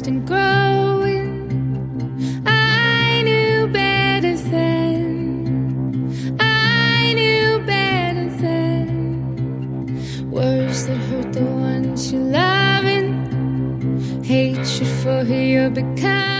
fast and growing. I knew better then. I knew better then. Words that hurt the ones you're loving. Hatred for who you're becoming.